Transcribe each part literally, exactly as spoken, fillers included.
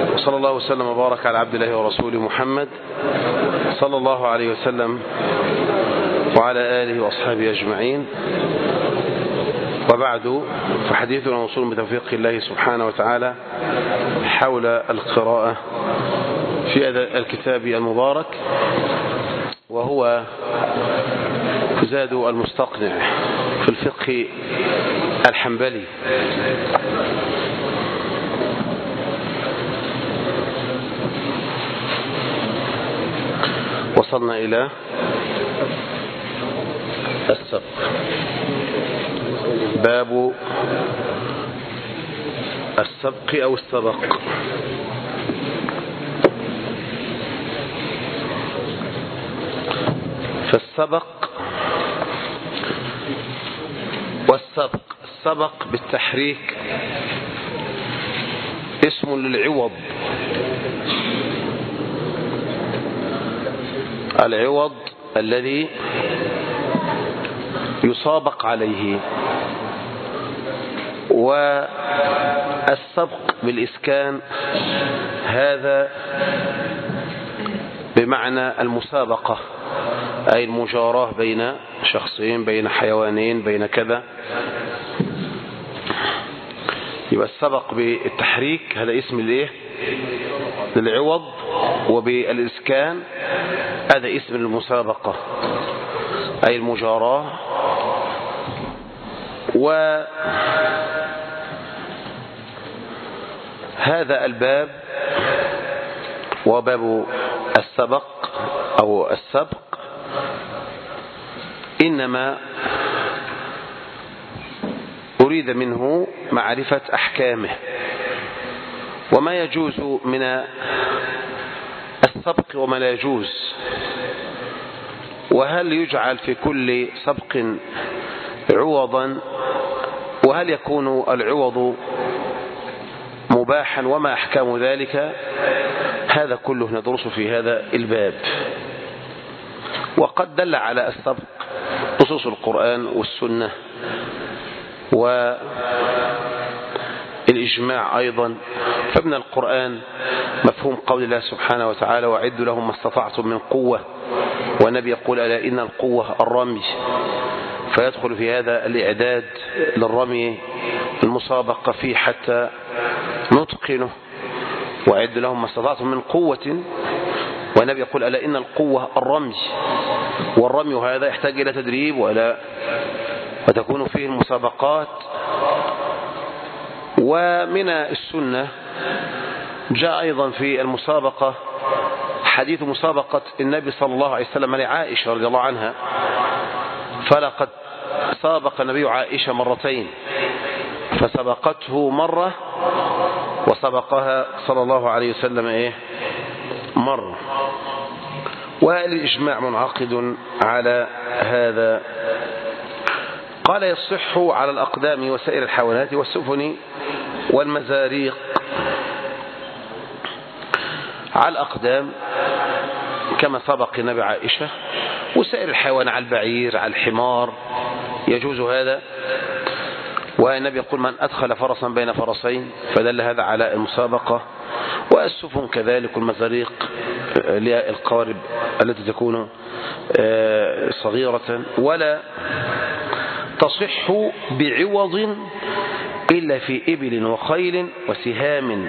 وصلى الله وسلم وبارك على عبد الله ورسوله محمد صلى الله عليه وسلم وعلى آله وأصحابه أجمعين. وبعد، فحديثنا موصول بتوفيق الله سبحانه وتعالى حول القراءة في الكتاب المبارك، وهو زاد المستقنع في الفقه الحنبلي. وصلنا إلى السبق، باب السبق أو السبق. فالسبق والسبق، السبق بالتحريك اسم للعوض. العوض الذي يسابق عليه. والسبق بالإسكان هذا بمعنى المسابقة، أي المجاراة بين شخصين، بين حيوانين، بين كذا. يبقى السبق بالتحريك هذا اسم الايه للعوض، وبالإسكان هذا اسم المسابقة أي المجاراة. وهذا الباب وباب السبق أو السبق إنما أريد منه معرفة أحكامه وما يجوز من السبق وما لا يجوز، وهل يجعل في كل سبق عوضا، وهل يكون العوض مباحا وما أحكام ذلك. هذا كله ندرس في هذا الباب. وقد دل على السبق نصوص القرآن والسنة والإجماع أيضا. فمن القرآن مفهوم قول الله سبحانه وتعالى: وأعدوا لهم ما استطعتم من قوة. والنبي يقول: ألا إن القوة الرمي. فيدخل في هذا الإعداد للرمي المسابقة فيه حتى نتقنه. وأعدوا لهم ما استطعتم من قوة. والنبي يقول: ألا إن القوة الرمي. والرمي هذا يحتاج إلى تدريب ولا وتكون فيه المسابقات. ومن السنة جاء أيضا في المسابقة حديث مسابقة النبي صلى الله عليه وسلم لعائشة رضي الله عنها. فلقد سابق النبي عائشة مرتين، فسبقته مرة وسبقها صلى الله عليه وسلم إيه مرة. والإجماع منعقد على هذا. قال: يصح على الأقدام وسائر الحيوانات والسفن والمزاريق. على الأقدام كما سبق النبي عائشة، وسائر الحيوان على البعير، على الحمار، يجوز هذا. والنبي يقول: من أدخل فرسا بين فرسين، فدل هذا على المسابقة. والسفن كذلك، والمزاريق للقوارب التي تكون صغيرة. ولا تصح بعوض إلا في إبل وخيل وسهام.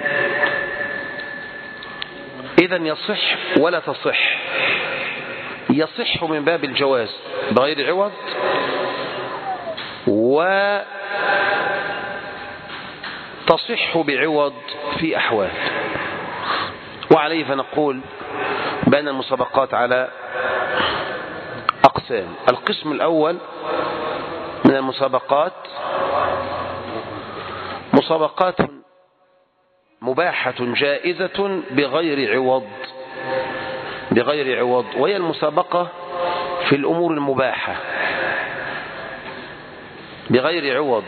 إذن يصح ولا تصح. يصح من باب الجواز بغير عوض، وتصح بعوض في أحوال. وعليه فنقول بأن المسابقات على أقسام. القسم الأول من المسابقات مسابقات مباحة جائزة بغير عوض بغير عوض وهي المسابقة في الأمور المباحة بغير عوض،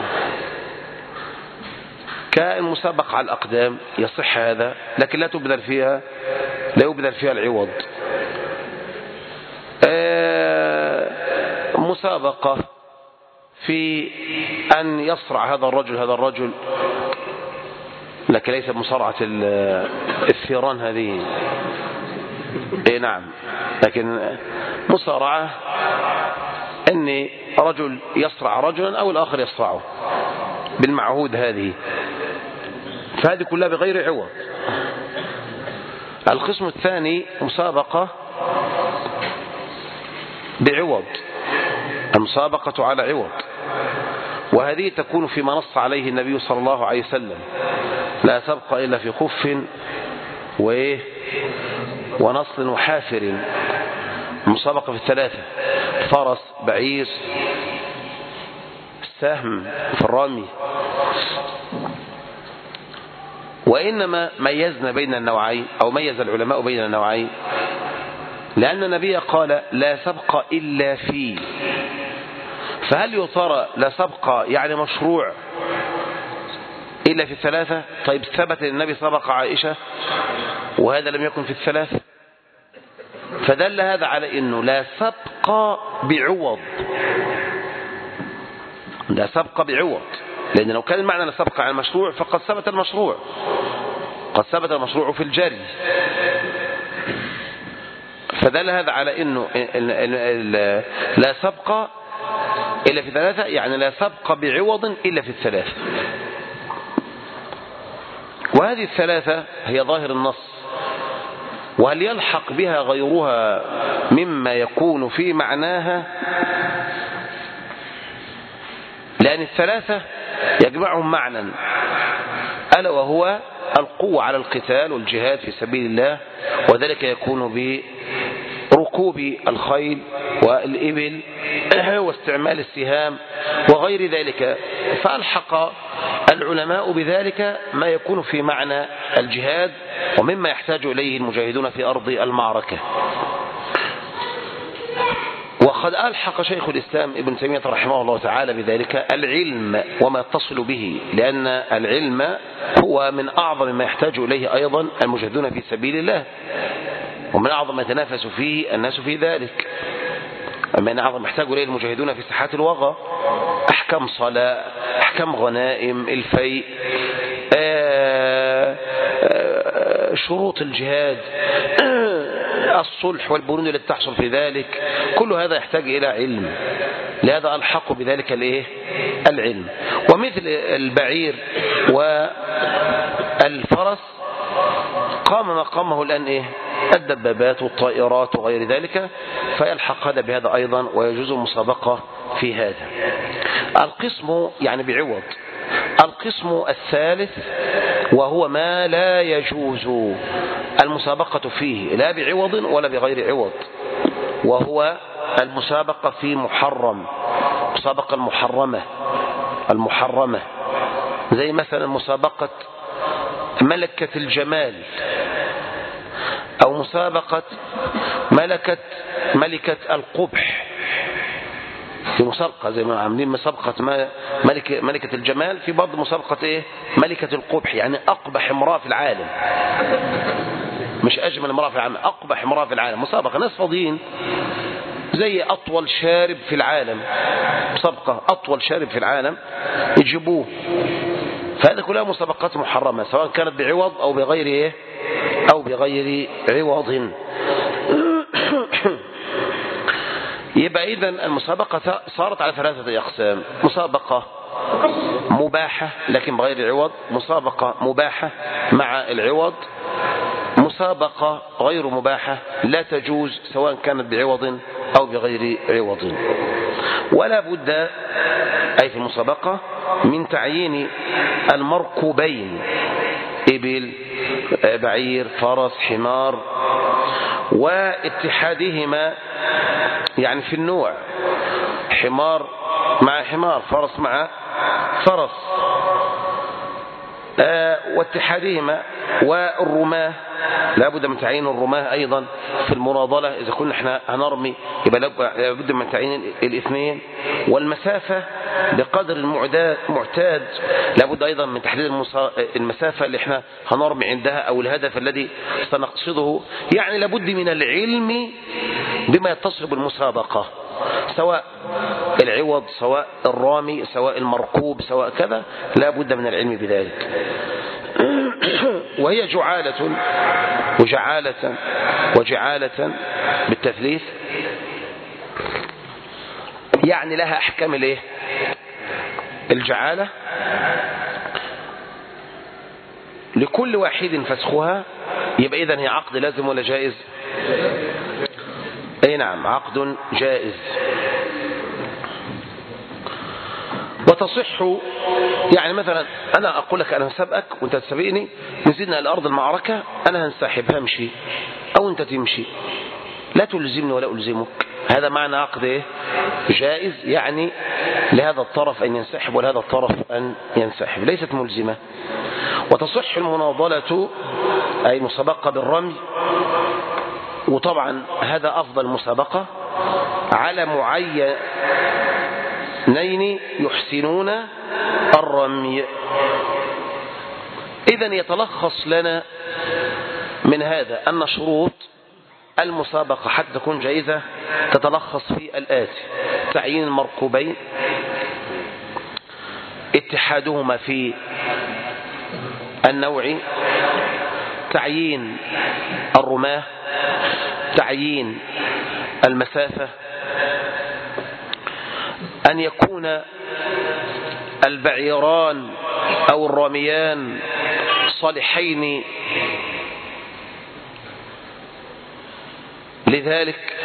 كالمسابقة على الأقدام يصح هذا، لكن لا تبذل فيها لا يبذل فيها العوض. مسابقة في أن يصرع هذا الرجل هذا الرجل لكن ليس مصارعة الثيران هذه. اي نعم، لكن مصارعة ان رجل يصرع رجلا او الاخر يصرعه بالمعهود هذه، فهذه كلها بغير عوض. القسم الثاني مسابقة بعوض، المسابقة على عوض، وهذه تكون فيما نص عليه النبي صلى الله عليه وسلم: لا تبقى إلا في خف وإيه ونصل وحافر. المسابقة في الثلاثة: فرس، بعير، السهم في الرمي. وإنما ميزنا بين النوعين، أو ميز العلماء بين النوعين، لأن النبي قال: لا سبق إلا في. فهل يطرى لا سبق يعني مشروع إلا في الثلاثة؟ طيب ثبت أن النبي سبق عائشة وهذا لم يكن في الثلاثة، فدل هذا على أنه لا سبق بعوض، لا سبق بعوض، لأن لو كان المعنى لا سبق عن المشروع فقد ثبت المشروع، قد ثبت المشروع في الجري. فدل هذا على أنه لا سبق إلا في ثلاثة، يعني لا سبق بعوض إلا في الثلاثة. وهذه الثلاثة هي ظاهر النص، وهل يلحق بها غيرها مما يكون في معناها؟ لأن الثلاثة يجمعهم معنى، ألا وهو القوة على القتال والجهاد في سبيل الله، وذلك يكون بركوب الخيل والإبل واستعمال السهام وغير ذلك. فألحق العلماء بذلك ما يكون في معنى الجهاد ومما يحتاج إليه المجاهدون في أرض المعركة. وقد ألحق شيخ الإسلام ابن تيمية رحمه الله تعالى بذلك العلم وما يتصل به، لأن العلم هو من أعظم ما يحتاج إليه أيضا المجاهدون في سبيل الله، ومن أعظم ما يتنافس فيه الناس في ذلك، من أعظم ما يحتاج إليه المجاهدون في ساحات الوغى: أحكام صلاة، أحكام غنائم، الفيء، شروط الجهاد، الصلح والبنود التي تحصل في ذلك، كل هذا يحتاج إلى علم. لهذا ألحق بذلك الإيه؟ العلم. ومثل البعير والفرس قام مقامه الآن إيه؟ الدبابات والطائرات وغير ذلك، فيلحق هذا بهذا أيضا، ويجوز المسابقة في هذا. القسم يعني بعوض. القسم الثالث وهو ما لا يجوز المسابقة فيه لا بعوض ولا بغير عوض، وهو المسابقة في محرم، مسابقة المحرمة المحرمة زي مثلا مسابقة ملكة الجمال، أو مسابقة ملكة ملكة القبح. في مسابقة زي ما عاملين مسابقة ملكة, ملكة الجمال، في بعض مسابقة إيه؟ ملكة القبح، يعني أقبح امرأة في العالم، مش أجمل امرأة في العالم، أقبح امرأة في العالم. مسابقة ناس فاضيين، زي أطول شارب في العالم، مسابقة أطول شارب في العالم يجيبوه. فهذا كلها مسابقات محرمة، سواء كانت بعوض أو بغير إيه؟ أو بغير عوض. يبقى إذن المسابقة صارت على ثلاثة أقسام: مسابقة مباحة لكن بغير عوض، مسابقة مباحة مع العوض، مسابقة غير مباحة لا تجوز سواء كانت بعوض أو بغير عوض. ولا بد أي في المسابقة من تعيين المركوبين: إبل، بعير، فرس، حمار، واتحادهما يعني في النوع، حمار مع حمار، فرس مع فرس، آه واتحادهما. والرماه لا بد من تعيين الرماه أيضا في المناضلة، إذا كنا احنا هنرمي يبقى لا بد من تعيين الاثنين. والمسافة بقدر المعتاد لا بد أيضا من تحديد المسافة اللي احنا هنرمي عندها أو الهدف الذي سنقصده. يعني لا بد من العلم بما يتصل بالمسابقة، سواء العوض، سواء الرامي، سواء المركوب، سواء كذا، لا بد من العلم بذلك. وهي جعالة وجعالة وجعالة بالتثليث، يعني لها أحكام الايه الجعالة، لكل واحد فسخها، يبقى إذن هي عقد لازم ولا جائز؟ أي نعم، عقد جائز. وتصح، يعني مثلا أنا أقول لك أنا هسابقك وأنت تسابقني، نزلنا إلى أرض المعركة، أنا هنسحب همشي أو أنت تمشي، لا تلزمني ولا ألزمك، هذا معنى عقد إيه؟ جائز، يعني لهذا الطرف أن ينسحب ولهذا الطرف أن ينسحب، ليست ملزمة. وتصح المناضلة أي مسابقة بالرمي، وطبعا هذا أفضل مسابقة، على معينين يحسنون الرمي. إذن يتلخص لنا من هذا أن شروط المسابقة حتى تكون جائزة تتلخص في الآتي: تعيين المركوبين، اتحادهما في النوع، تعيين الرماة، تعيين المسافة، أن يكون البعيران أو الراميان صالحين لذلك،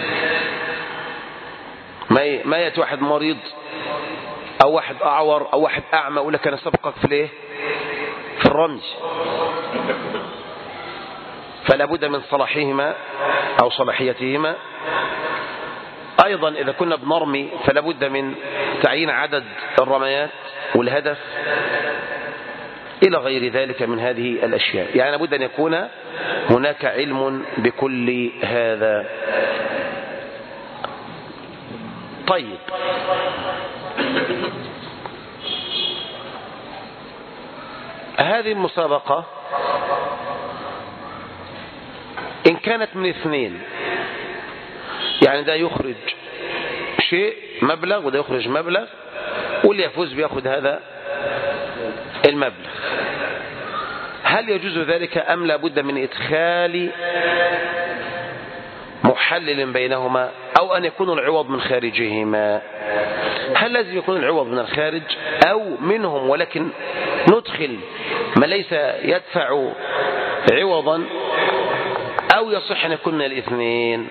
ما يأتي واحد مريض أو واحد أعور أو واحد أعمى يقول لك أنا سبقك في الايه في الرمي، فلا بد من صلاحهما أو صلاحيتهما. أيضا إذا كنا بنرمي فلا بد من تعيين عدد الرميات والهدف إلى غير ذلك من هذه الأشياء، يعني لابد أن يكون هناك علم بكل هذا. طيب، هذه المسابقة إن كانت من اثنين، يعني ده يخرج شيء مبلغ وده يخرج مبلغ، واللي يفوز بياخد هذا المبلغ، هل يجوز ذلك أم لا بد من إدخال محلل بينهما، أو أن يكون العوض من خارجهما؟ هل لازم يكون العوض من الخارج أو منهم ولكن ندخل ما ليس يدفع عوضا، أو يصح أن يكون من الاثنين؟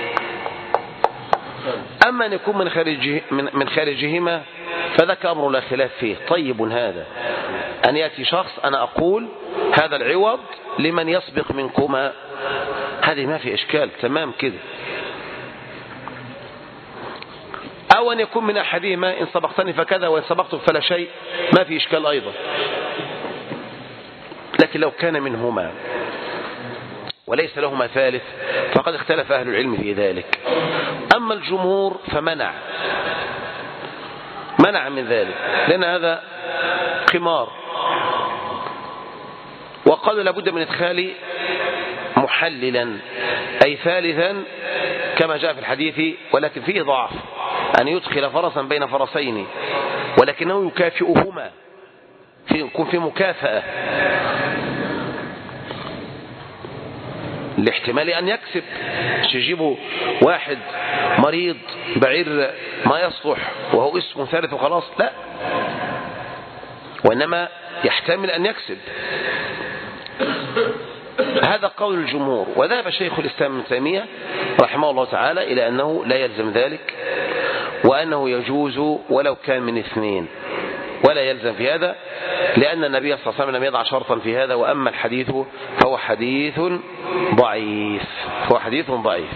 أما أن يكون من خارجه من خارجهما فذاك أمر لا خلاف فيه. طيب، هذا أن يأتي شخص أنا أقول هذا العوض لمن يسبق منكما، هذه ما في إشكال، تمام كده. أو أن يكون من أحدهما إن سبقتني فكذا وإن سبقت فلا شيء، ما في إشكال أيضا. لكن لو كان منهما وليس لهما ثالث فقد اختلف أهل العلم في ذلك. أما الجمهور فمنع منع من ذلك، لأن هذا قمار، وقال لابد من إدخال محللا أي ثالثا كما جاء في الحديث، ولكن فيه ضعف، أن يدخل فرسا بين فرسين ولكنه يكافئهما، في يكون في مكافأة لاحتمال أن يكسب. تجيبوا واحد مريض بعير ما يصلح وهو اسمه ثالث وخلاص، لا، وإنما يحتمل أن يكسب. هذا قول الجمهور. وذهب شيخ الإسلام ابن تيمية رحمه الله تعالى إلى أنه لا يلزم ذلك، وأنه يجوز ولو كان من اثنين، ولا يلزم في هذا، لأن النبي صلى الله عليه وسلم لم يضع شرطا في هذا. وأما الحديث فهو حديث ضعيف هو حديث ضعيف.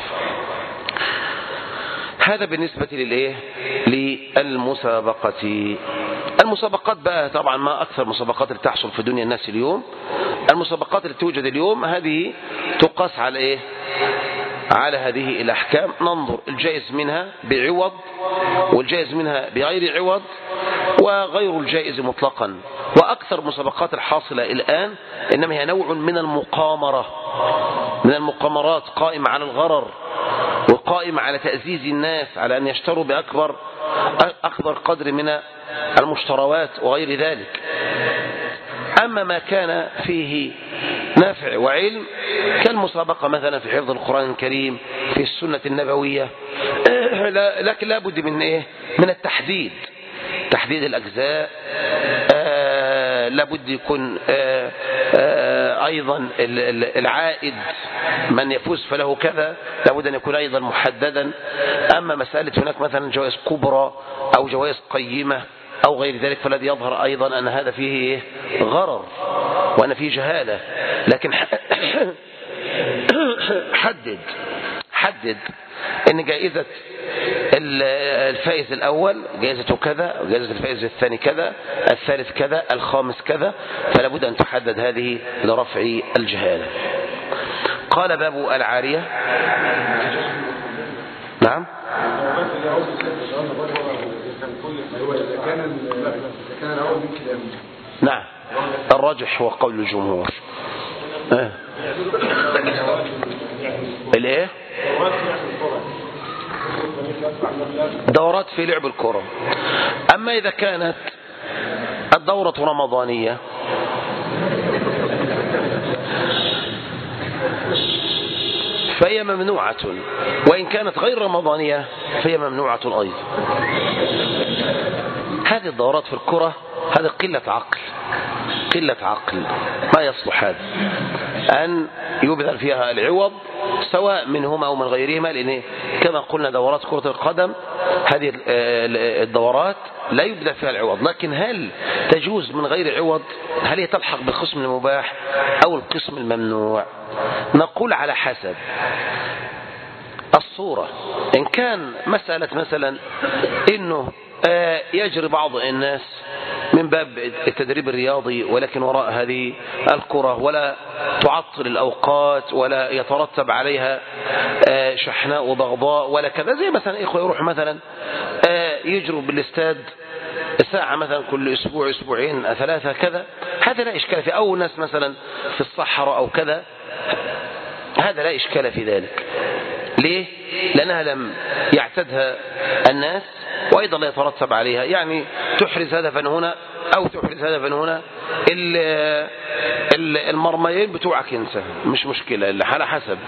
هذا بالنسبة للإيه للمسابقة. المسابقات بقى طبعا ما أكثر المسابقات اللي تحصل في دنيا الناس اليوم. المسابقات اللي توجد اليوم هذه تقاس على إيه على هذه الأحكام، ننظر الجائز منها بعوض والجائز منها بغير عوض وغير الجائز مطلقا. وأكثر مسابقات الحاصلة الآن إنما هي نوع من المقامرة من المقامرات، قائمة على الغرر وقائمة على تأزيز الناس على أن يشتروا بأكبر أكبر قدر من المشتروات وغير ذلك. أما ما كان فيه نفع وعلم كالمسابقة مثلا في حفظ القرآن الكريم في السنة النبوية، لكن لا بد من إيه؟ من التحديد، تحديد الأجزاء. آه لابد يكون آه آه أيضا العائد من يفوز فله كذا لابد أن يكون أيضا محددا. أما مسألة هناك مثلا جوائز كبرى أو جوائز قيمة أو غير ذلك فالذي يظهر أيضا أن هذا فيه غرر وأن فيه جهالة. لكن حدد حدد أن جائزة الفائز الأول جائزته كذا، وجائزة الفائز الثاني كذا، الثالث كذا، الخامس كذا، فلا بد أن تحدد هذه لرفع الجهالة. قال باب العارية. نعم نعم الراجح هو قول الجمهور. اه. الايه دورات في لعب الكرة. أما إذا كانت الدورة رمضانية فهي ممنوعة، وإن كانت غير رمضانية فهي ممنوعة أيضا. هذه الدورات في الكرة هذه قلة عقل، قلة عقل، ما يصلح هذا أن يبذل فيها العوض سواء منهما أو من غيرهما، لأن كما قلنا دورات كرة القدم هذه الدورات لا يبذل فيها العوض. لكن هل تجوز من غير عوض؟ هل هي تلحق بالقسم المباح أو القسم الممنوع؟ نقول على حسب الصورة. إن كان مسألة مثلا إنه يجري بعض الناس من باب التدريب الرياضي ولكن وراء هذه الكرة ولا تعطل الأوقات ولا يترتب عليها شحناء وبغضاء ولا كذا، زي مثلا إخوة يروح مثلا يجروا بالاستاد ساعة مثلا كل أسبوع أسبوعين ثلاثة كذا، هذا لا إشكال فيه. أو ناس مثلا في الصحراء أو كذا، هذا لا إشكال في ذلك. ليه؟ لأنها لم يعتدها الناس وأيضا لا يترتب عليها، يعني تحرز هدفا هنا أو تحرز هدفا هنا، المرميين بتوعك انت مش مشكلة على حسب،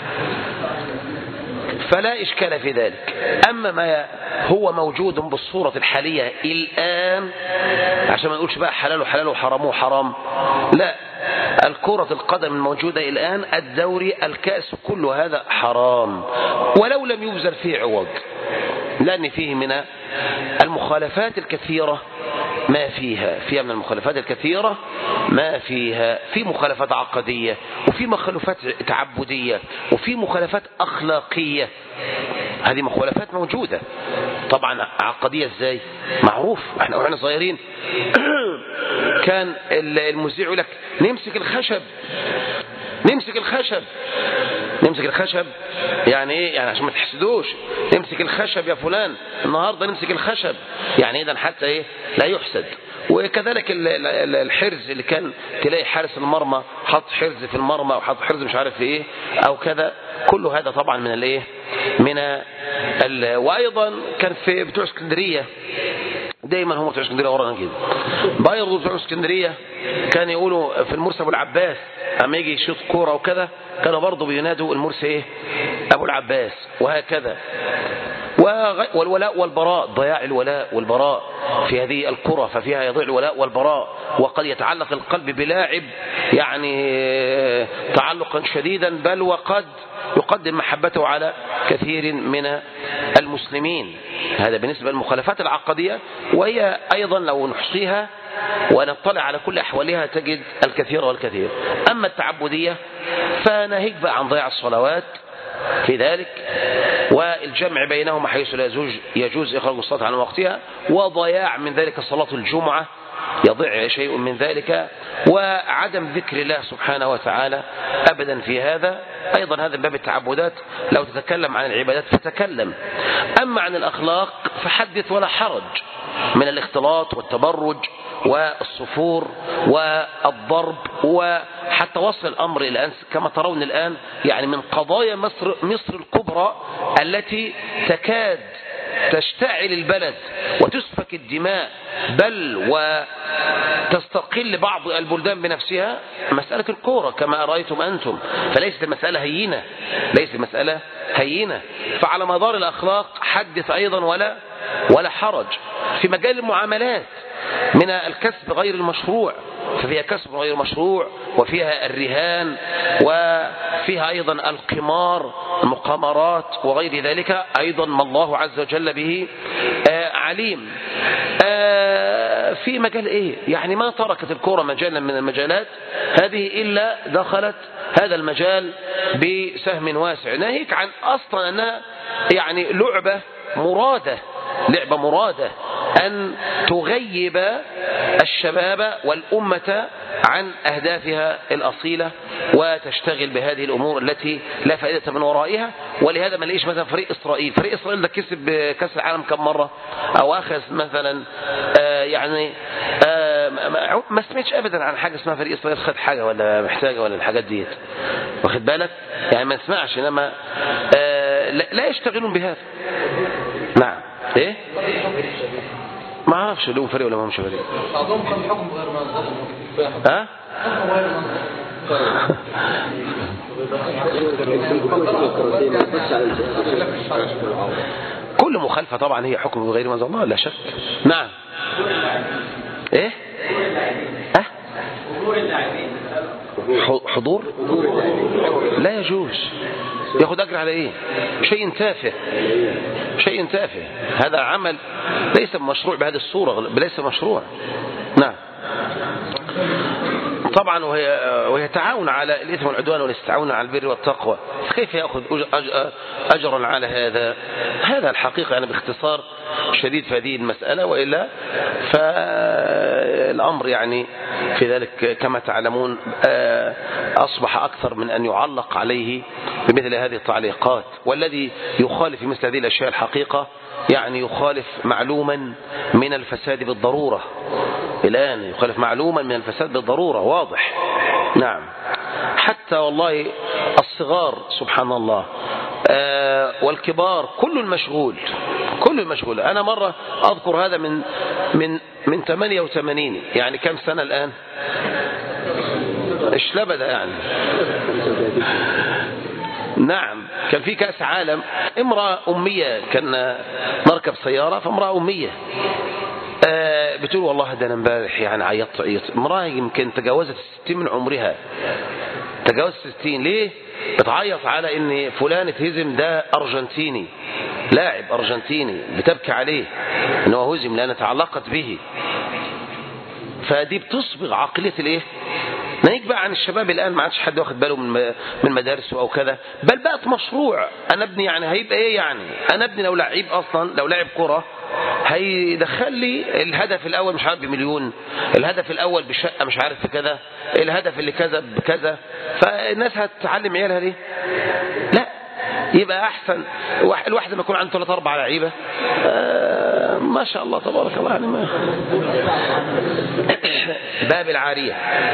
فلا إشكال في ذلك. أما ما هو موجود بالصورة الحالية الآن، عشان ما نقولش بقى حلال وحلال وحرام وحرام، لا، الكرة القدم الموجودة الآن الدوري الكأس كل هذا حرام ولو لم يبذل فيه عوض، لأن فيه من المخالفات الكثيرة ما فيها فيها من المخالفات الكثيرة ما فيها في مخالفات عقدية وفي مخالفات تعبدية وفي مخالفات أخلاقية. هذه مخالفات موجودة طبعا. عقدية ازاي؟ معروف، احنا واحنا صغيرين كان المذيع يقول لك نمسك الخشب نمسك الخشب نمسك الخشب يعني ايه؟ يعني عشان ما تحسدوش، نمسك الخشب يا فلان النهارده نمسك الخشب، يعني اذا حتى ايه لا يحسد. وكذلك الحرز اللي كان تلاقي حارس المرمى حط حرز في المرمى او حط حرز مش عارف في ايه او كذا، كل هذا طبعا من الايه من ال... وايضا كان في بتوع اسكندريه دايما هم بتوع اسكندريه ورانا كده، بايض بتوع اسكندريه كان يقولوا في المرسي ابو العباس اما يجي يشوط كوره وكذا كانوا برضه بينادوا المرسي ايه ابو العباس وهكذا. والولاء والبراء، ضياع الولاء والبراء في هذه الكرة، ففيها يضيع الولاء والبراء، وقد يتعلق القلب بلاعب يعني تعلقا شديدا، بل وقد يقدم محبته على كثير من المسلمين. هذا بالنسبة للمخالفات العقدية، وهي أيضا لو نحصيها ونطلع على كل أحوالها تجد الكثير والكثير. أما التعبدية فناهيك بقى عن ضياع الصلوات في ذلك، والجمع بينهما حيث لا يجوز, يجوز إخراج الصلاة عن وقتها، وضياع من ذلك صلاة الجمعة يضيع شيء من ذلك، وعدم ذكر الله سبحانه وتعالى أبدا في هذا. أيضا هذا باب التعبدات، لو تتكلم عن العبادات فتكلم. أما عن الأخلاق فحدث ولا حرج، من الاختلاط والتبرج والصفور والضرب، وحتى وصل الأمر الآن كما ترون الآن يعني من قضايا مصر, مصر الكبرى التي تكاد تشتعل البلد وتسفك الدماء، بل تستقل بعض البلدان بنفسها مسألة الكورة كما رأيتم أنتم، فليست المسألة هينة، ليست المسألة هينة. فعلى مدار الأخلاق حدث أيضا ولا ولا حرج. في مجال المعاملات من الكسب غير المشروع، ففيها كسب غير مشروع، وفيها الرهان، وفيها أيضا القمار، المقامرات وغير ذلك، أيضا ما الله عز وجل به عليم. في مجال إيه؟ يعني ما تركت الكرة مجالا من المجالات هذه إلا دخلت هذا المجال بسهم واسع، ناهيك عن أصلا أنها يعني لعبة مرادة، لعبة مرادة أن تغيب الشباب والأمة عن أهدافها الأصيلة وتشتغل بهذه الأمور التي لا فائدة من ورائها. ولهذا ما لقيش مثلا فريق إسرائيل، فريق إسرائيل ده كسب كأس العالم كم مرة، أو أخذ مثلا آه يعني آه ما سمعتش أبدا عن حاجة اسمها فريق إسرائيل خد حاجة ولا محتاجة ولا الحاجات ديت، واخد بالك؟ يعني ما نسمعش، إنما آه لا يشتغلون بهذا. نعم. ايه ما اعرفش لهم فريق ولا ما همش فريق. بعضهم كان حكم غير منظم. ها كل مخالفة طبعا هي حكم غير منظم لا شك. نعم. ايه اه حضور لا يجوز، ياخد أجر على إيه؟ شيء تافه، شيء تافه. هذا عمل ليس مشروع بهذه الصورة، ليس مشروع. نعم. طبعا وهي, وهي تعاون على الإثم والعدوان والاستعاون على البر والتقوى، كيف يأخذ أجرا على هذا؟ هذا الحقيقة يعني باختصار شديد في هذه المسألة، وإلا فالأمر يعني في ذلك كما تعلمون أصبح أكثر من أن يعلق عليه بمثل هذه التعليقات. والذي يخالف مثل هذه الأشياء الحقيقة يعني يخالف معلوما من الفساد بالضرورة، الآن يخالف معلوما من الفساد بالضرورة واضح. نعم. حتى والله الصغار سبحان الله آه والكبار كل مشغول، كل مشغول. أنا مرة أذكر هذا من من من ثمانية وثمانين، يعني كم سنة الآن؟ إيش لبدا يعني. نعم. كان في كأس عالم، امرأة أمية، كان نركب سيارة فامرأة أمية آه بتقول والله ده أنا امبارح يعني عيطت عيط. امرأة يمكن تجاوزت الستين من عمرها، تجاوزت الستين. ليه؟ بتعيط على ان فلان اتهزم، ده أرجنتيني، لاعب أرجنتيني، بتبكي عليه ان هو هزم لأن تعلقت به. فدي بتصبغ عقلية الايه؟ ناهيك بقى عن الشباب الآن ما عادش حد واخد باله من من مدارسه أو كذا، بل بقت مشروع. أنا ابني يعني هيبقى إيه يعني؟ أنا ابني لو لعيب أصلا، لو لعب كرة هيدخل لي الهدف الأول مش عارف بمليون، الهدف الأول بشقة مش عارف بكذا، الهدف اللي كذا بكذا. فالناس هتعلم عيالها ليه؟ لا، يبقى أحسن الواحد ما يكون عنده ثلاث أربع لعيبة آه ما شاء الله تبارك الله. يعني ما باب العارية،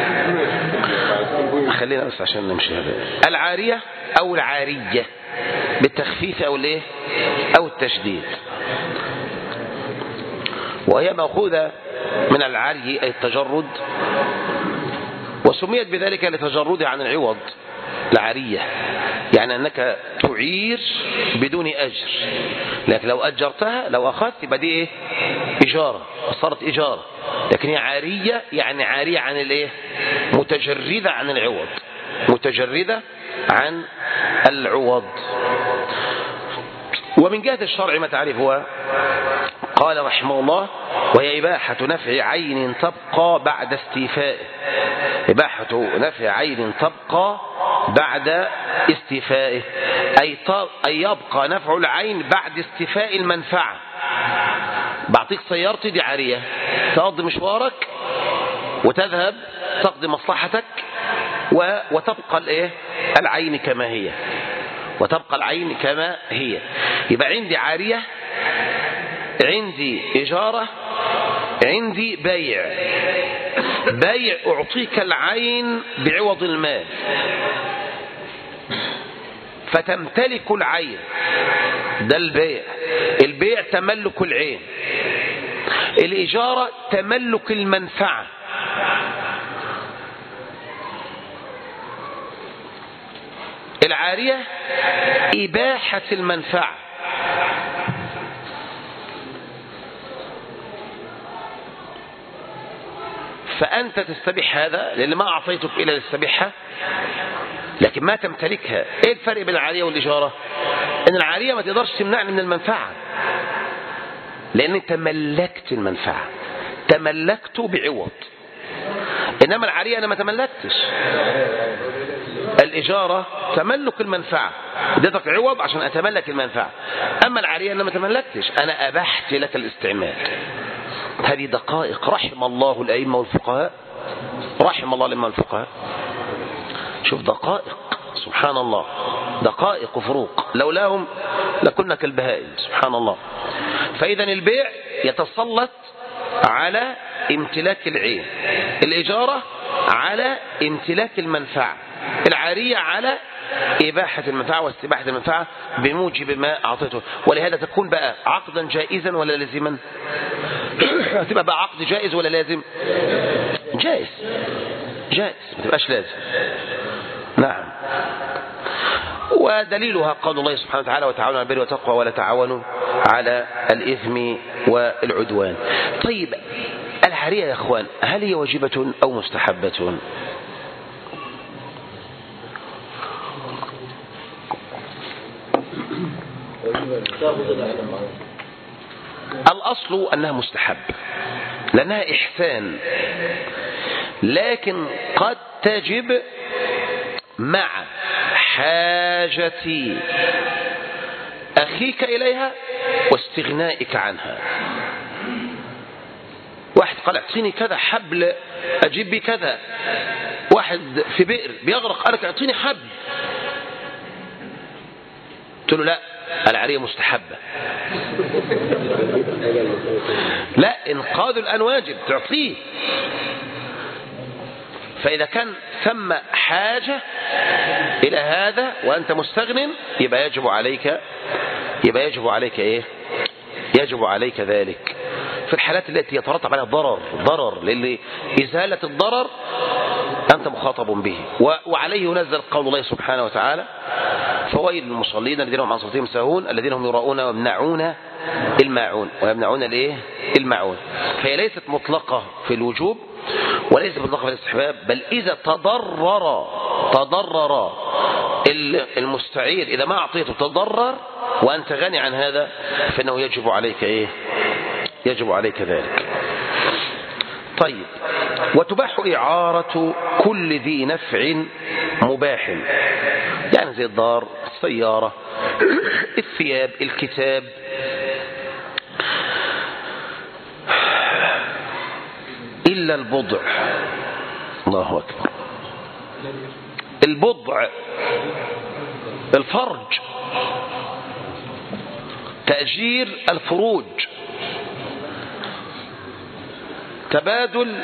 خلينا بس عشان نمشي. هذا العارية أو العارية بالتخفيف أو الايه أو التشديد، وهي مأخوذة من العري أي التجرد، وسميت بذلك لتجردها عن العوض. العارية يعني أنك تعير بدون أجر، لكن لو أجرتها لو أخذت يبقى دي إيه؟ إجارة، صارت إجارة. لكن هي عارية يعني عارية عن الإيه؟ متجردة عن العوض، متجردة عن العوض. ومن جهة الشرع ما تعرفها قال رحمه الله: وهي إباحة نفع عين تبقى بعد استيفائه. إباحة نفع عين تبقى بعد استيفائه، أي, أي يبقى نفع العين بعد استيفاء المنفعة. بعطيك سيارتي دي عارية، تقضي مشوارك وتذهب تقضي مصلحتك وتبقى الايه العين كما هي، وتبقى العين كما هي. يبقى عندي عارية، عندي إجارة، عندي بيع. بيع أعطيك العين بعوض المال فتمتلك العين، ده البيع. البيع تملك العين، الإجارة تملك المنفعة العارية إباحة المنفعة. فأنت تستبيح هذا لأن ما أعطيتك إلا للسبيحة لكن ما تمتلكها. إيه الفرق بين العارية والإجارة؟ إن العارية ما تقدرش تمنعني من المنفعة لأن تملكت المنفعة، تملكت بعوض. إنما العارية أنا ما تملكتش. الإجارة تملك المنفعة، اديتك عوض عشان أتملك المنفعة. أما العارية أنا ما تملكتش، أنا أبحت لك الاستعمال. هذه دقائق. رحم الله الأئمة والفقهاء، رحم الله الأئمة والفقهاء. شوف دقائق، سبحان الله، دقائق وفروق، لولاهم لكنا كالبهائم، سبحان الله. فإذا البيع يتسلط على امتلاك العين، الإجارة على امتلاك المنفعة، العارية على إباحة المنفعة واستباحة المنفعة بموجب ما أعطيته. ولهذا تكون بقى عقدا جائزا ولا لازما؟ هتبقى بقى عقد جائز ولا لازم؟ جائز، جائز، ما تبقاش لازم. نعم. ودليلها قول الله سبحانه وتعالى وتعاونوا على البر والتقوى ولا تعاونوا على الإثم والعدوان. طيب العارية يا أخوان هل هي واجبة أو مستحبة؟ الأصل أنها مستحب لأنها إحسان، لكن قد تجب مع حاجة أخيك إليها واستغنائك عنها. واحد قال اعطيني كذا حبل أجيب بي كذا، واحد في بئر بيغرق قال لك اعطيني حبل، قلت له لا العارية مستحبة. لا، إنقاذ الآن واجب تعطيه. فإذا كان ثم حاجة إلى هذا وأنت مستغن يبقى يجب عليك يبقى يجب عليك إيه؟ يجب عليك ذلك في الحالات التي يترتب عليها ضرر ضرر للي إزالة الضرر أنت مخاطب به. وعليه ينزل قول الله سبحانه وتعالى فويل للمصلين الذين هم عن صلاتهم ساهون الذين هم يراؤون ويمنعون الماعون ويمنعون الايه الماعون. فهي ليست مطلقة في الوجوب وليست مطلقة في الاستحباب، بل إذا تضرر تضرر المستعير إذا ما أعطيته تضرر وأنت غني عن هذا فإنه يجب عليك إيه يجب عليك ذلك. طيب وتباح إعارة كل ذي نفع مباح، يعني زي الدار، السيارة، الثياب، الكتاب، إلا البضع. الله أكبر. البضع الفرج، تأجير الفروج، تبادل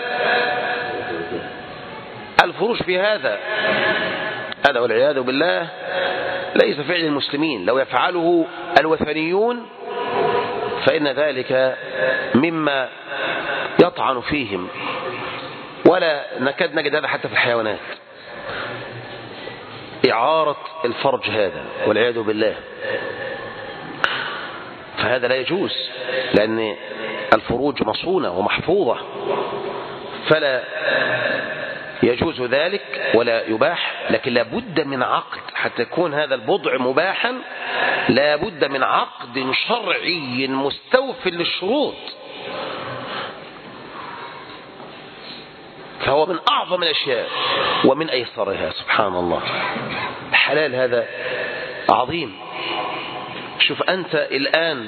الفروج في هذا هذا والعياذ بالله ليس فعل المسلمين. لو يفعله الوثنيون فإن ذلك مما يطعن فيهم، ولا نكاد نجد هذا حتى في الحيوانات. إعارة الفرج هذا والعياذ بالله، فهذا لا يجوز لأن الفروج مصونة ومحفوظة، فلا يجوز ذلك ولا يباح. لكن لابد من عقد حتى يكون هذا البضع مباحا، لابد من عقد شرعي مستوف للشروط. فهو من أعظم الأشياء ومن أيسرها، سبحان الله. الحلال هذا عظيم. شوف أنت الآن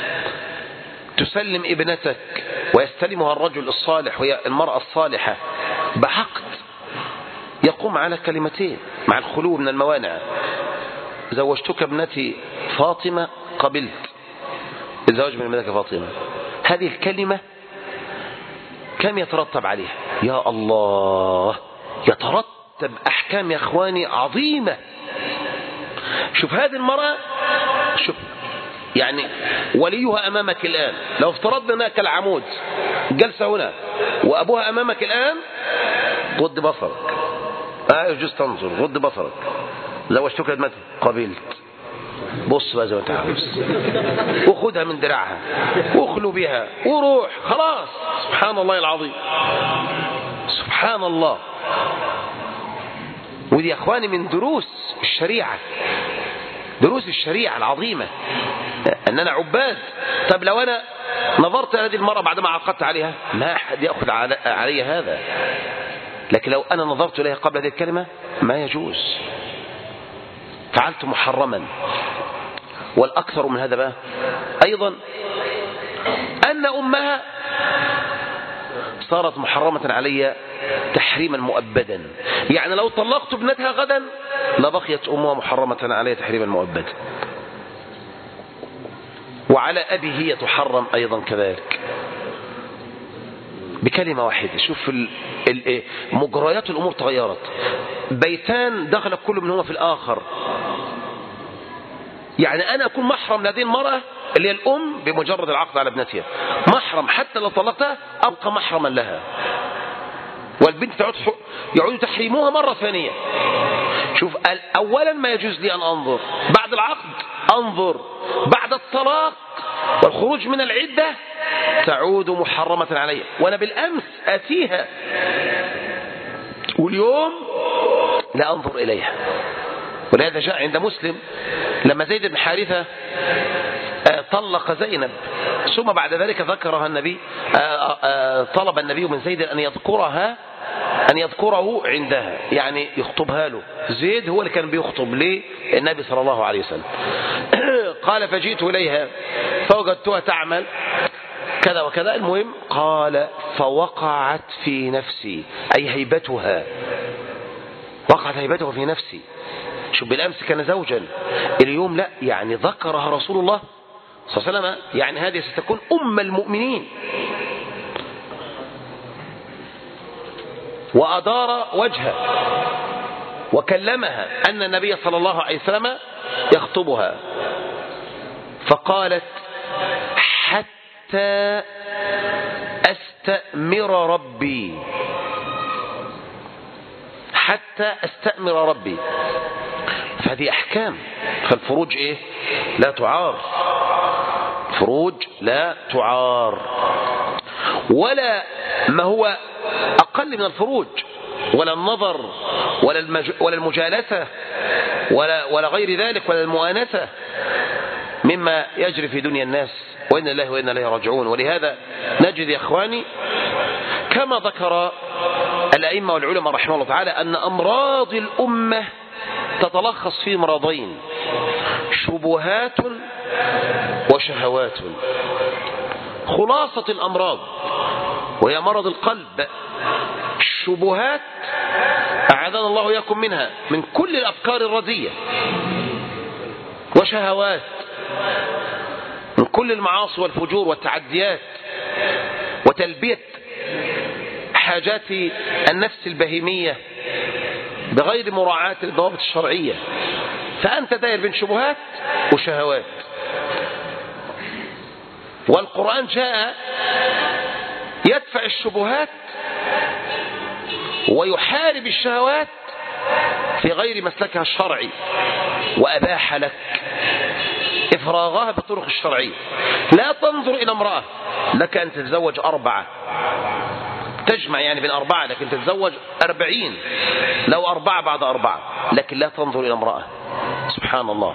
تسلم ابنتك ويستلمها الرجل الصالح وهي المرأة الصالحة بعقد يقوم على كلمتين مع الخلو من الموانع: زوجتك ابنتي فاطمة قبلت الزواج من ابنتك فاطمة. هذه الكلمة كم يترتب عليها؟ يا الله، يترتب أحكام يا أخواني عظيمة. شوف هذه المرأة، شوف يعني وليها أمامك الآن، لو افترضنا هناك العمود جلسة هنا وأبوها أمامك الآن، غض بصرك، لا يجوز تنظر، غض بصرك، زوجتك ابنتي، قبلت، بص بقى زي ما انت عاوز، وخدها من دراعها واخلو بها وروح، خلاص. سبحان الله العظيم، سبحان الله. ودي يا اخواني من دروس الشريعة، دروس الشريعة العظيمة، أننا عباد. طب لو أنا نظرت هذه المرأة بعدما عقدت عليها، ما أحد يأخذ علي هذا، لكن لو أنا نظرت إليها قبل هذه الكلمة ما يجوز، فعلت محرما. والأكثر من هذا بقى أيضا أن أمها صارت محرمة علي تحريما مؤبدا، يعني لو طلقت ابنتها غدا لبقيت أمها محرمة علي تحريما مؤبدا. وعلى أبي هي تحرم أيضا كذلك بكلمة واحدة. شوف ال... ال... مجريات الأمور تغيرت، بيتان دخل كل منهما في الآخر. يعني أنا أكون محرم لهذه المرأة اللي هي الأم بمجرد العقد على ابنتها، محرم حتى لو طلقتها أبقى محرما لها. والبنت تعود يعود تحريمها مرة ثانية. شوف، أولا ما يجوز لي أن أنظر، بعد العقد أنظر، بعد الطلاق والخروج من العدة تعود محرمة علي. وأنا بالأمس أتيها واليوم لا أنظر إليها. ولهذا جاء عند مسلم لما زيد بن حارثة طلق زينب، ثم بعد ذلك ذكرها النبي، طلب النبي من زيد أن يذكرها أن يذكره عندها، يعني يخطبها له. زيد هو اللي كان بيخطب للنبي صلى الله عليه وسلم. قال فجئت إليها فوجدتها تعمل كذا وكذا. المهم قال فوقعت في نفسي، أي هيبتها، وقعت هيبتها في نفسي. شوف، بالأمس كان زوجا، اليوم لا، يعني ذكرها رسول الله صلى الله عليه وسلم، يعني هذه ستكون أم المؤمنين. وأدار وجهه وكلمها أن النبي صلى الله عليه وسلم يخطبها، فقالت حتى أستأمر ربي، حتى أستأمر ربي. فهذه أحكام. فالفروج إيه؟ لا تعار، فروج لا تعار، ولا ما هو أقل من الفروج، ولا النظر، ولا, المج... ولا المجالسة، ولا... ولا غير ذلك، ولا المؤانسة مما يجري في دنيا الناس، وإن الله وإن إليه راجعون. ولهذا نجد يا إخواني كما ذكر الأئمة والعلماء رحمه الله تعالى أن أمراض الأمة تتلخص في مرضين: شبهات وشهوات. خلاصة الأمراض وهي مرض القلب الشبهات، أعاذنا الله وإياكم منها، من كل الأفكار الردية، وشهوات من كل المعاصي والفجور والتعديات وتلبية حاجات النفس البهيمية بغير مراعاة الضوابط الشرعية. فأنت داير بين شبهات وشهوات. والقرآن جاء يدفع الشبهات ويحارب الشهوات في غير مسلكها الشرعي، وأباح لك إفراغها بالطرق الشرعية. لا تنظر إلى امرأة لك أن تتزوج أربعة، تجمع يعني بين أربعة، لكن تتزوج أربعين، لو أربعة بعد أربعة، لكن لا تنظر إلى امرأة. سبحان الله.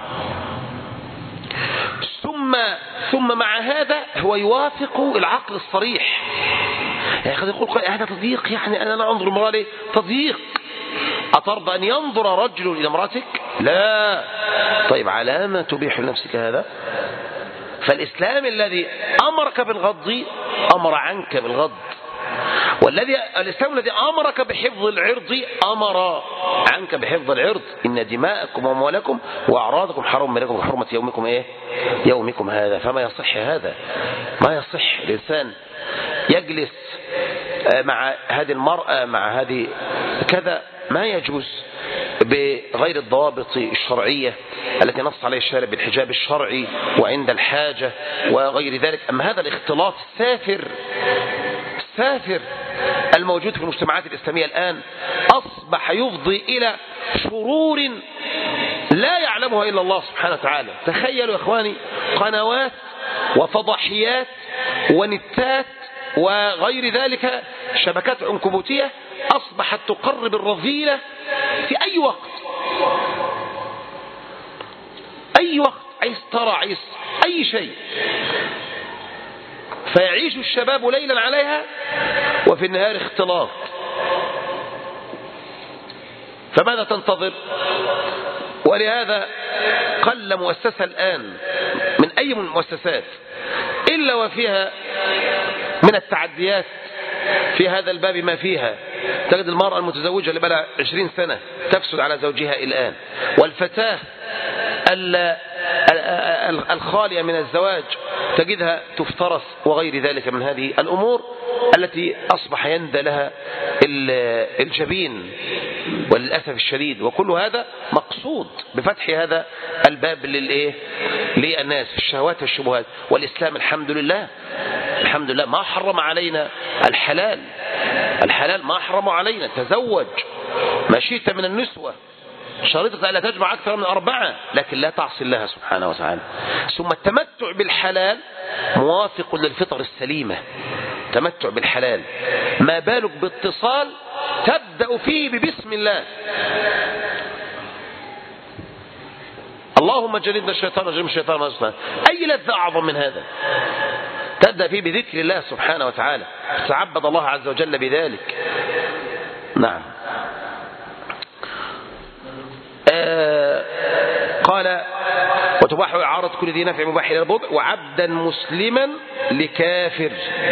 ثم ثم مع هذا هو يوافق العقل الصريح. يعني قد يقول هذا تضييق، يعني أنا لا أنظر امرأة ليه؟ تضييق. أترضى أن ينظر رجل إلى امرأتك؟ لا. طيب على ما تبيح لنفسك هذا؟ فالإسلام الذي أمرك بالغض أمر عنك بالغض، والذي الإسلام الذي أمرك بحفظ العرض أمر عنك بحفظ العرض. إن دماءكم وأموالكم وأعراضكم حرام بينكم كحرمة يومكم إيه؟ يومكم هذا. فما يصح هذا، ما يصح الإنسان يجلس مع هذه المرأة مع هذه كذا، ما يجوز بغير الضوابط الشرعية التي نص عليها الشارع بالحجاب الشرعي وعند الحاجة وغير ذلك. أما هذا الاختلاط السافر السافر الموجود في المجتمعات الإسلامية الآن أصبح يفضي إلى شرور يعلمها إلا الله سبحانه وتعالى. تخيلوا يا إخواني قنوات وفضحيات ونتات وغير ذلك، شبكات عنكبوتية أصبحت تقرب الرذيلة في أي وقت، أي وقت عايز ترى عايز أي شيء، فيعيش الشباب ليلا عليها وفي النهار اختلاط. فماذا تنتظر؟ ولهذا قل مؤسسة الآن من أي من المؤسسات إلا وفيها من التعديات في هذا الباب ما فيها. تجد المرأة المتزوجة اللي بقى عشرين سنة تفسد على زوجها الآن، والفتاة الخالية من الزواج تجدها تفترس، وغير ذلك من هذه الأمور التي أصبح يندى لها الجبين وللأسف الشديد. وكل هذا مقصود بفتح هذا الباب للإيه؟ للناس في الشهوات والشبهات. والإسلام الحمد لله الحمد لله ما حرم علينا الحلال، الحلال ما حرم علينا. تزوج ما شئت من النسوة، شريطة ألا تجمع أكثر من أربعة، لكن لا تعصي الله سبحانه وتعالى. ثم التمتع بالحلال موافق للفطر السليمة، تمتع بالحلال، ما بالك باتصال تبدأ فيه ببسم الله. اللهم جنبنا الشيطان وجنب الشيطان ما رزقنا. أي لذة أعظم من هذا؟ تبدأ فيه بذكر الله سبحانه وتعالى، تعبد الله عز وجل بذلك. نعم. آه قال وتباح إعارة كل ذي نفع مباح إلى البضع وعبدا مسلما لكافر.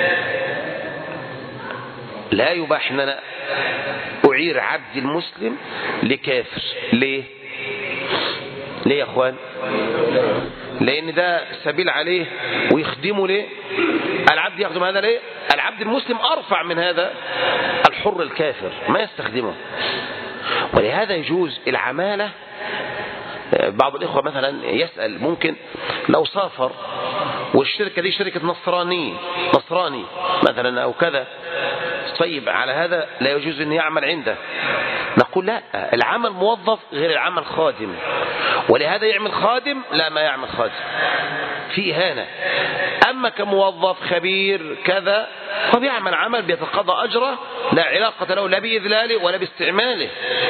لا يباح أن أنا أعير عبد المسلم لكافر. ليه؟ ليه يا أخوان؟ لأن ده سبيل عليه ويخدمه. ليه؟ العبد يخدم هذا ليه؟ العبد المسلم أرفع من هذا الحر الكافر، ما يستخدمه. ولهذا يجوز العمالة. بعض الإخوة مثلا يسأل ممكن لو سافر والشركة دي شركة نصراني نصراني مثلا أو كذا، طيب على هذا لا يجوز أن يعمل عنده. نقول لا، العمل موظف غير العمل خادم. ولهذا يعمل خادم لا ما يعمل خادم، في إهانة. أما كموظف خبير كذا فبيعمل عمل بيتقاضى أجره، لا علاقة له لا بإذلاله ولا باستعماله.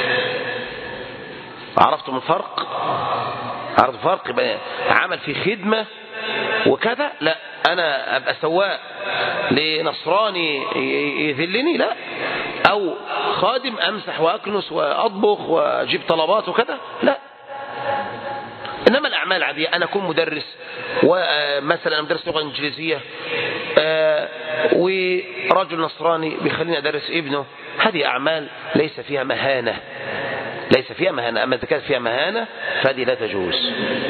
عرفتم الفرق؟ عرفت الفرق بين عمل في خدمة وكذا؟ لا، أنا أبقى سواق لنصراني يذلني، لا، أو خادم أمسح وأكنس وأطبخ وأجيب طلبات وكذا، لا. إنما الأعمال العادية، أنا أكون مدرس ومثلا مدرس لغة إنجليزية ورجل نصراني بيخليني أدرس ابنه، هذه أعمال ليس فيها مهانة، ليس فيها مهانة. أما إذا كانت فيها مهانة فهذه لا تجوز.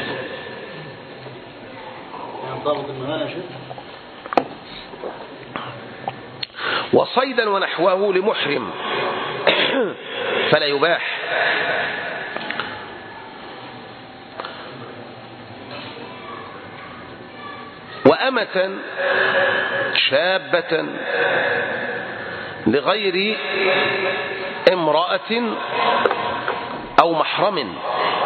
وصيدا ونحوه لمحرم فلا يباح. وأمة شابة لغير امرأة أو محرم،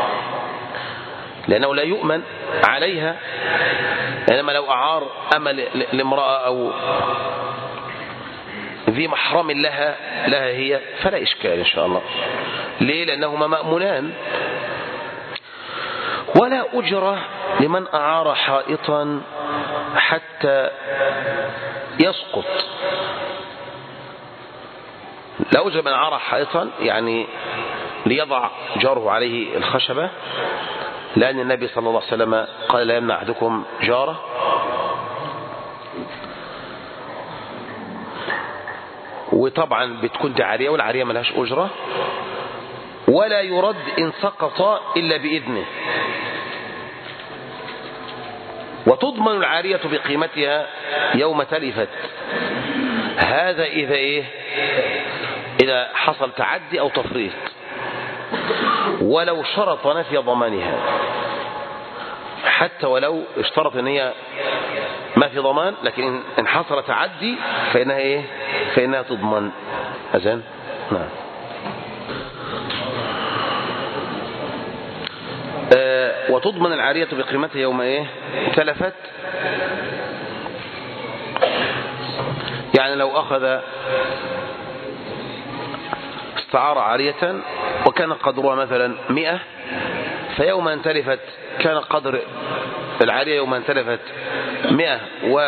لأنه لا يؤمن عليها. إنما لو أعار أما لامرأة أو ذي محرم لها لها هي فلا إشكال إن شاء الله. ليه؟ لأنهما مأمونان. ولا أجرة لمن أعار حائطا حتى يسقط. لا أجرة من أعار حائطا يعني ليضع جاره عليه الخشبة، لأن النبي صلى الله عليه وسلم قال لا يمنع أحدكم جاره. وطبعا بتكون دعارية، والعارية ملهاش أجرة. ولا يرد إن سقط إلا بإذنه. وتضمن العارية بقيمتها يوم تلفت. هذا إذا إيه؟ إذا حصل تعدي أو تفريط. ولو شرط نفي ضمانها، حتى ولو اشترط ان هي ما في ضمان، لكن ان حصل تعدي فإنها إيه؟ فإنها تضمن. أذن؟ نعم. آه وتضمن العارية بقيمتها يوم ايه تلفت. يعني لو أخذ استعار عارية وكان قدرها مثلا مئة، فيوم أن تلفت كان قدر العارية يوم أن تلفت مئة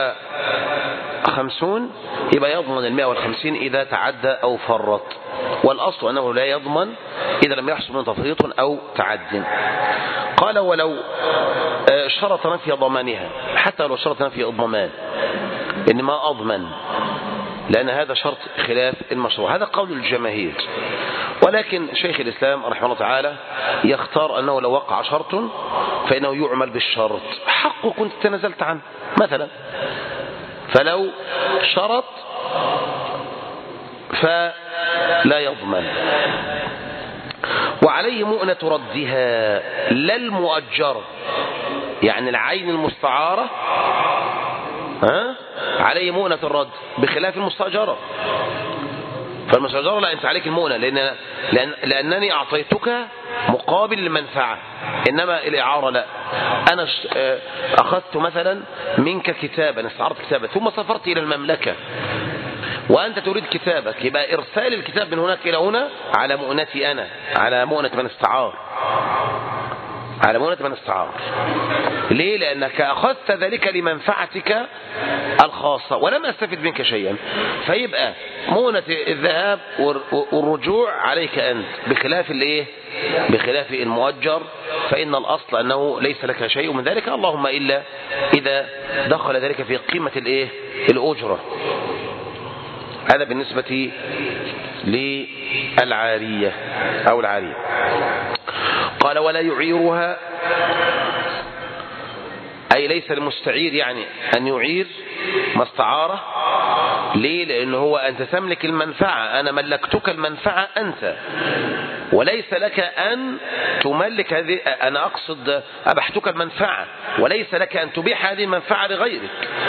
وخمسون، يبقى يضمن المئة والخمسين إذا تعدى أو فرط، والأصل أنه لا يضمن إذا لم يحصل من تفريط أو تعد. قال ولو شرط نفي ضمانها، حتى لو شرط نفي الضمان إنما أضمن، لأن هذا شرط خلاف المشروع، هذا قول الجماهير. ولكن شيخ الإسلام رحمه الله تعالى يختار أنه لو وقع شرط فإنه يعمل بالشرط، حق كنت تنزلت عنه مثلا، فلو شرط فلا يضمن. وعليه مؤنة ردها لا المؤجرة، يعني العين المستعارة ها عليه مؤنة الرد بخلاف المستأجرة. فالمستأجرة لا، أنت عليك المؤنة لأن لأن لأنني أعطيتك مقابل المنفعة، إنما الإعارة لا. أنا أخذت مثلا منك كتابا، استعرت كتابا ثم سافرت إلى المملكة وأنت تريد كتابك، يبقى إرسال الكتاب من هناك إلى هنا على مؤنتي أنا، على مؤنة من استعار، على مؤنة من استعار. ليه؟ لأنك أخذت ذلك لمنفعتك الخاصة ولم أستفد منك شيئا، فيبقى مؤنة الذهاب والرجوع عليك أنت، بخلاف الإيه؟ بخلاف المؤجر، فإن الأصل أنه ليس لك شيء من ذلك، اللهم إلا إذا دخل ذلك في قيمة الإيه؟ الأجرة. هذا بالنسبة للعارية أو العارية. قال ولا يعيرها، أي ليس المستعير يعني أن يعير ما استعاره. ليه؟ لأنه هو أنت تملك المنفعة، أنا ملكتك المنفعة أنت، وليس لك أن تملك هذه، أنا أقصد أبحتك المنفعة، وليس لك أن تبيح هذه المنفعة لغيرك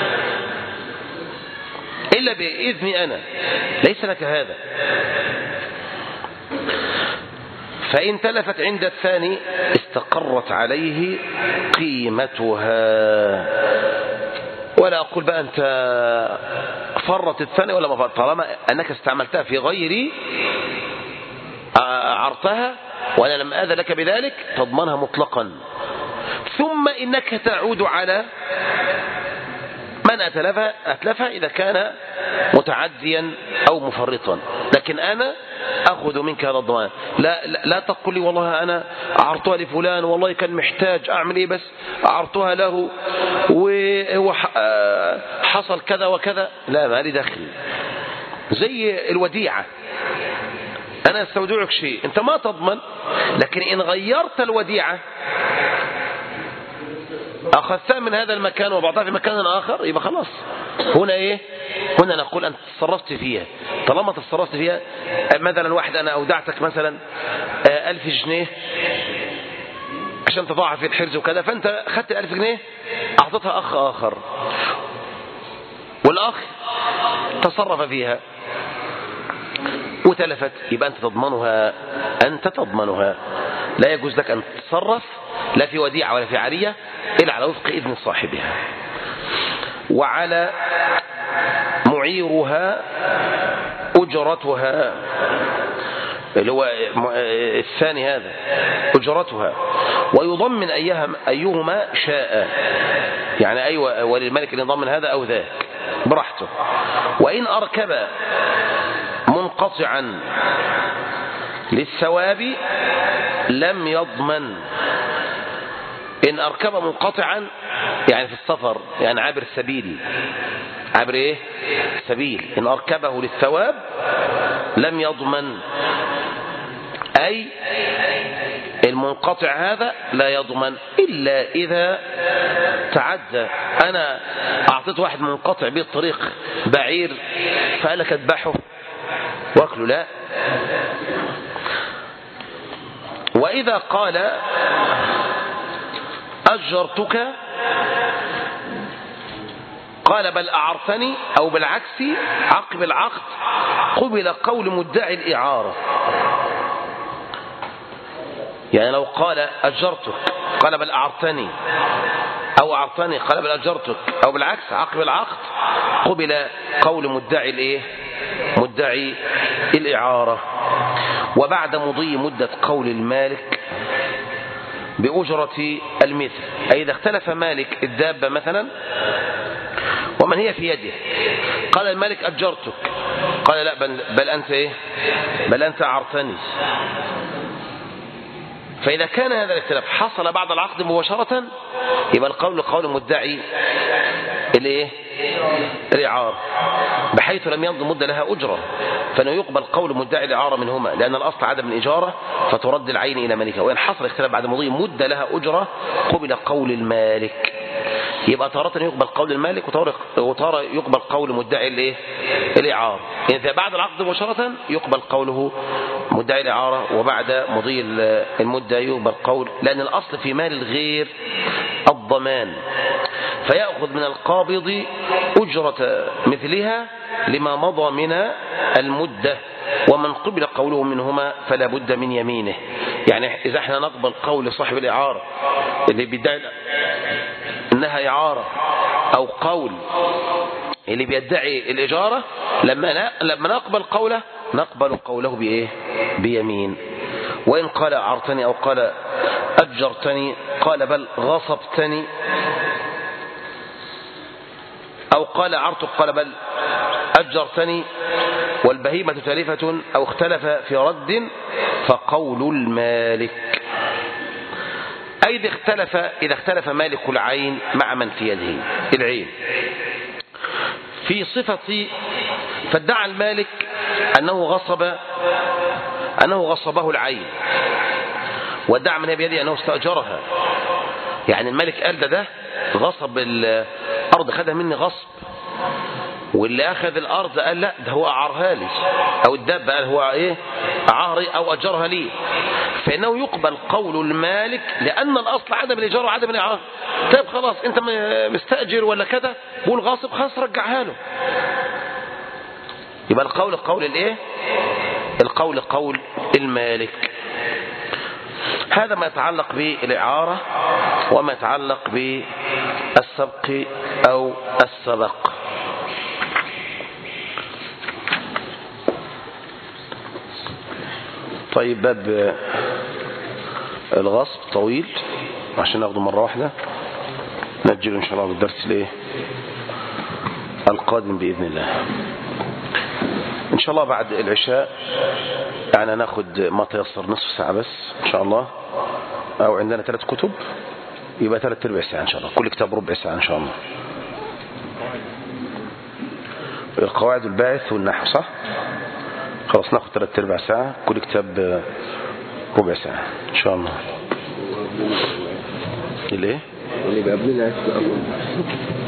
إلا بإذني أنا، ليس لك هذا. فإن تلفت عند الثاني استقرت عليه قيمتها. ولا أقول بقى أنت فرط الثاني ولا ما فرط، طالما أنك استعملتها في غيري عرتها وأنا لم آذن لك بذلك تضمنها مطلقا. ثم إنك تعود على من أتلفها, أتلفها إذا كان متعديا أو مفرطا، لكن أنا أخذ منك هذا الضمان. لا, لا, لا تقول لي والله أنا أعرضتها لفلان والله كان محتاج أعمل إيه، بس أعرضتها له وحصل كذا وكذا، لا ما لي دخل. زي الوديعة، أنا استودعك شيء أنت ما تضمن، لكن إن غيرت الوديعة أخذتها من هذا المكان وبعضها في مكان آخر يبقى خلاص. هنا إيه؟ هنا نقول أنت تصرفت فيها. طالما تصرفت فيها، مثلا واحد أنا أودعتك مثلا ألف جنيه عشان تضاعف في الحرز وكذا، فأنت أخذت الألف جنيه أعطتها أخ آخر والأخ تصرف فيها وتلفت، يبقى أنت تضمنها، أنت تضمنها. لا يجوز لك أن تتصرف لا في وديعة ولا في عارية إلا على وفق إذن صاحبها. وعلى معيرها أجرتها، اللي هو الثاني هذا أجرتها، ويضمن أيهما شاء، يعني أيوة وللملك أن يضمن هذا أو ذاك براحته. وإن أركب منقطعا للثواب لم يضمن. إن أركب منقطعا يعني في السفر، يعني عابر سبيل، عابر إيه؟ سبيل، إن أركبه للثواب لم يضمن، أي المنقطع هذا لا يضمن إلا إذا تعدى. أنا أعطيت واحد منقطع به الطريق بعير فقال لك اذبحه واكله، لا. وإذا قال أجرتك قال بل أعرتني، أو بالعكس عقب العقد قبل قول مدعي الإعارة. يعني لو قال أجرتك قال بل أعرتني، أو أعرتني قال بل أجرتك، أو بالعكس عقب العقد، قبل قول مدعي الإيه؟ مدعي الإعارة. وبعد مضي مدة قول المالك بأجرة المثل، أي إذا اختلف مالك الدابة مثلا ومن هي في يده، قال المالك أجرتك، قال لا بل, بل أنت إيه؟ بل أنت أعرتني. فإذا كان هذا الاختلاف حصل بعد العقد مباشرة، يبقى القول قول مدعي الايه؟ الإعارة، بحيث لم يمض مدة لها أجرة، فإنه يقبل قول مدعي الإعارة منهما، لأن الأصل عدم الإجارة فترد العين إلى مالكها. وإن حصل اختلاف بعد مضي مدة لها أجرة قبل قول المالك. يبقى تارة يقبل قول المالك وتارة يقبل قول مدعي الايه؟ الإعارة. إذا بعد العقد مباشرة يقبل قوله مدعي الإعارة، وبعد مضي المدة يقبل قول، لأن الأصل في مال الغير الضمان، فيأخذ من القابض أجرة مثلها لما مضى من المدة، ومن قبل قوله منهما فلا بد من يمينه. يعني إذا احنا نقبل قول صاحب الإعارة اللي بيدعي إنها إعارة، أو قول اللي بيدعي الإجارة، لما لما نقبل قوله نقبل قوله بإيه؟ بيمين. وإن قال أعرتني أو قال أجرتني قال بل غصبتني، أو قال أعرتك قال بل أجرتني، والبهيمة تالفة أو اختلف في رد فقول المالك. أي إذا اختلف إذا اختلف مالك العين مع من في يده العين في صفة، فادعى المالك أنه غصب أنه غصبه العين، وادعى من بيده أنه استأجرها. يعني المالك قال ده ده غصب الأرض، خدها مني غصب، واللي أخذ الأرض قال لا ده هو أعارها لي، أو الدابة قال هو إيه؟ أعاري أو أجرها لي، فإنه يقبل قول المالك، لأن الأصل عدم الإجارة وعدم الإعارة. طيب خلاص أنت مستأجر ولا كذا، بقول غاصب، خلاص رجعها له. يبقى القول قول الإيه؟ القول قول المالك. هذا ما يتعلق بالإعارة، وما يتعلق بالسبق أو السبق. طيب باب الغصب طويل، عشان ناخده مرة واحدة، نأجله إن شاء الله بالدرس الايه القادم بإذن الله. إن شاء الله بعد العشاء يعني ناخد ما تيسر، نصف ساعة بس إن شاء الله، أو عندنا ثلاث كتب يبقى ثلاث ربع ساعة إن شاء الله، كل كتاب ربع ساعة إن شاء الله. القواعد الباعث والنحو صح؟ خلاص ناخد ثلاث ارباع ساعة، كل كتاب ربع ساعة ان شاء الله. ليه؟ اللي قبلنا